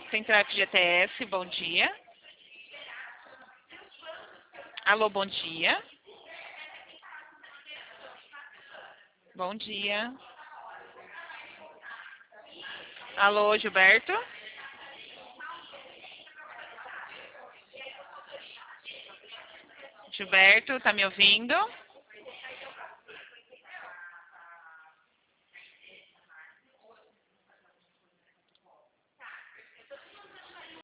Central FGTS, bom dia. Alô, bom dia. Bom dia. Alô, Gilberto. Gilberto, tá me ouvindo?